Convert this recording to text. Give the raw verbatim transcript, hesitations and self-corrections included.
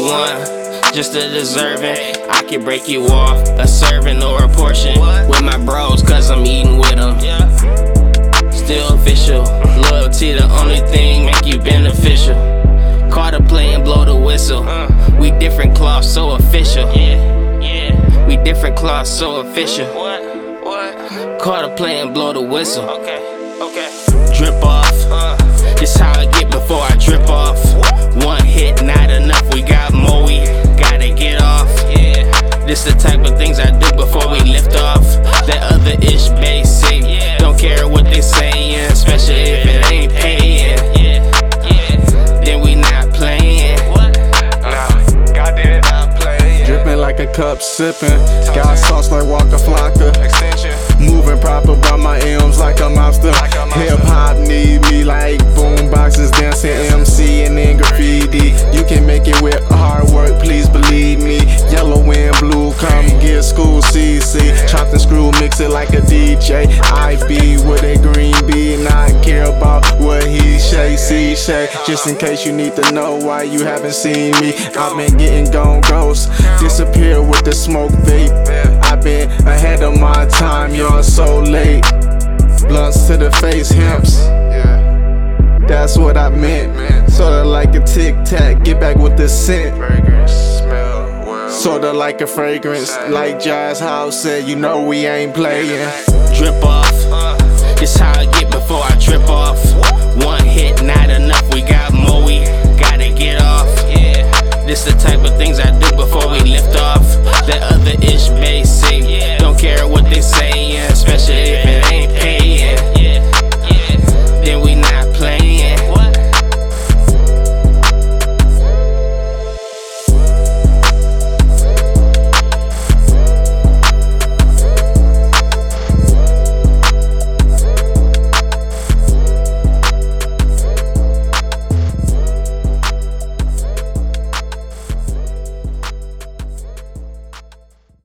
one, just a deserving. I can break you off, a serving or a portion. With my bros, cause I'm eating with them. Still official, loyalty the only thing make you beneficial. Call the play and blow the whistle. We different cloths, so official. We different cloths, so official. Call the play and blow the whistle. Drip off, this how I get before I drip off. One hit, not enough, we got more, we gotta get off. This the type of things I do before we lift off. That other ish basic, don't care what they saying, especially if it ain't paying. Then we not playing. Nah, God did it, not playing. Dripping like a cup sipping, got sauce like Waka Flocka. Extension. Moving proper by my M's like a monster. Like a monster. Hip hop need me like boom boxes, dancing, M C and then graffiti. You can make it with hard work, please believe me. Yellow and blue, come get school C C. Chopped and screw, mix it like a D J. I be with a green bee, not care about what he say, see, say. Just in case you need to know why you haven't seen me. I've been getting gone ghost, disappear with the smoke vape. I've been ahead of my time, you're so late. Blunts to the face, hemps. That's what I meant. Sorta like a tic tac, get back with the scent. Sorta like a fragrance, like Jazz House said, you know we ain't playing. Drip off, this how I get before I trip off. One hit, not enough, we got more, we gotta get off. This the type of things I do